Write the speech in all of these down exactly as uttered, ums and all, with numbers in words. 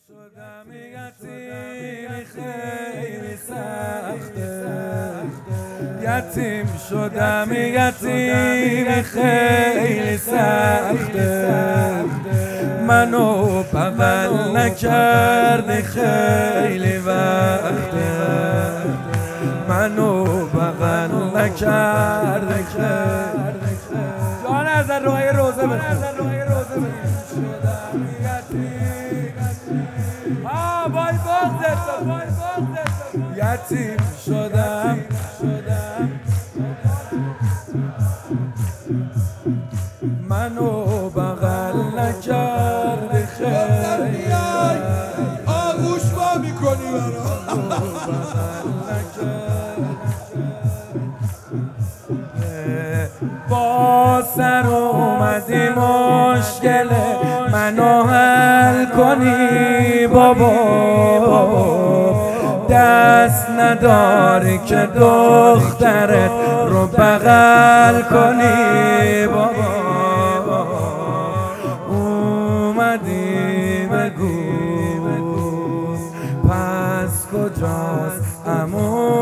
شدم یتیم خیلی سخته، یتیم شدم یتیم خیلی سخته، منو بغل نکردی خیلی وقته، منو بغل نکردی خیلی جان از روی روزه بخون وای بازت وای بازت یتیم شدم منو بغل نکردی خیلی آغوش با میکنی برا با سر اومدی مشکل منو حل کنی بابا، دست نداری که دخترت رو بغل کنی بابا، اومدی بگو پس کجاست عمو،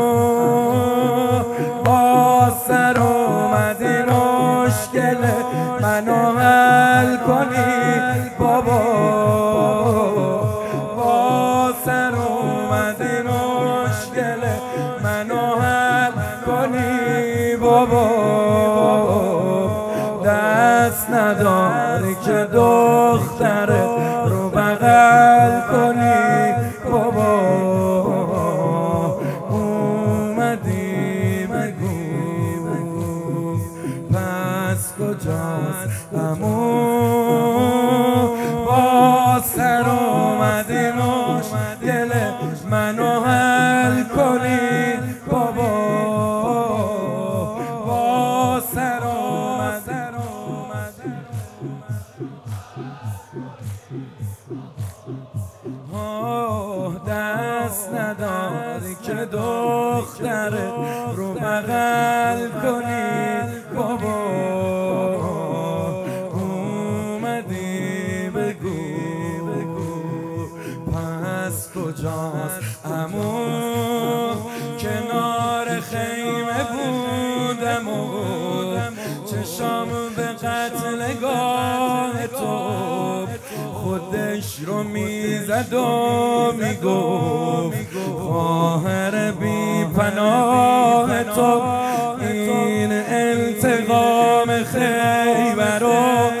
با سر اومدی مشکل منو حل کنی بابا، با سر اومدی مشکل منو حل کنی بابا، دست نداری که دخترت رو بغل کنی بابا، اومدی بگو پس کجاست عمو، با سر اومدی مشکل منو حل کنی بابا، با سر اومدی دست نداری که دخترت رو بغل کنی بابا، اومدی بگو پس کجاست عمو، کنار خیمه بودم و چشام به قتلگاه تو خودش رو میزد و میگفت خواهر بی پناه تو، این انتقام خیبر و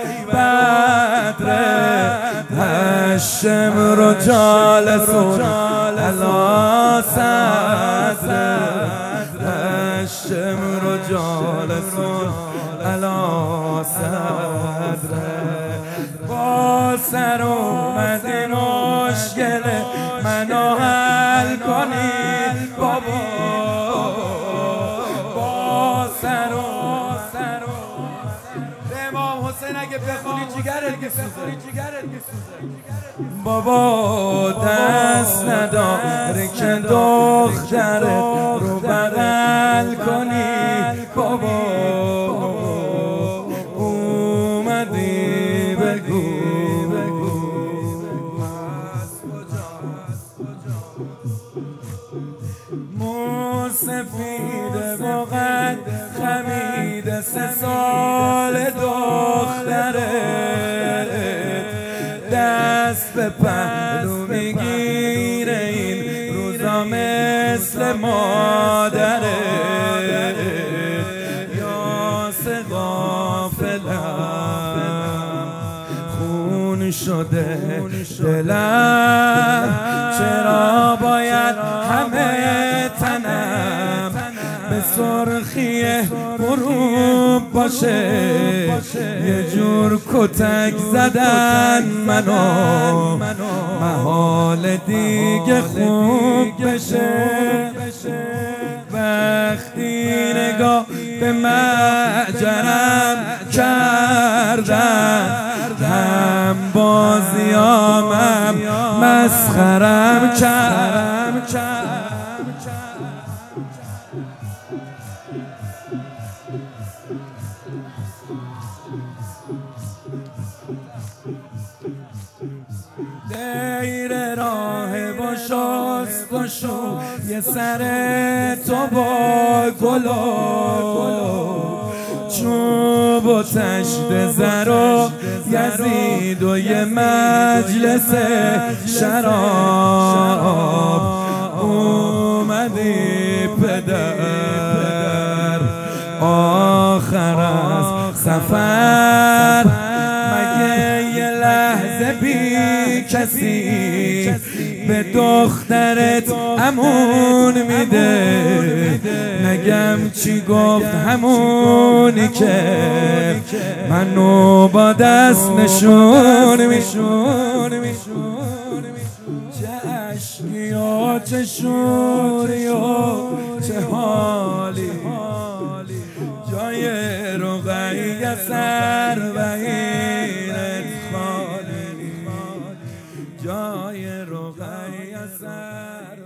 بدر هشم رو جالسون علا صدر، هشم رو جالسون علا صدر، با سر اومدی مشکل منو حل کنی بابا، با سر و سر به امام حسین اگه بخونی جگرت بسوزه بابا، دست نداری که دخترت رو بغل کنی بابا، اومدی بگو موسفید واقعا خمید سه سال دخترت، دست به پهلو میگیره این روزا مثل مادرت، یا سه غافلم خون شده دلم، چرا باید همه تنم به سرخی غروب باشه، یه جور کتک زدن منو محال دیگه خوب بشه، وقتی نگاه به معجرم کردن هم بازیامم مسخرم کردم، غیر راه و شست و شو یه سر تو با گلو چوب و تشت زر و یزید و یه مجلس شراب اومدی پدر آخر از سفر مگه یه لحظه بی کسی به دخترت امون میده نگم چی گفت همونی که منو با دست نشون میشون چه عشقی و چه شوری و چه حالی جای رقیه سر بهیرت خالی جای رقیه سر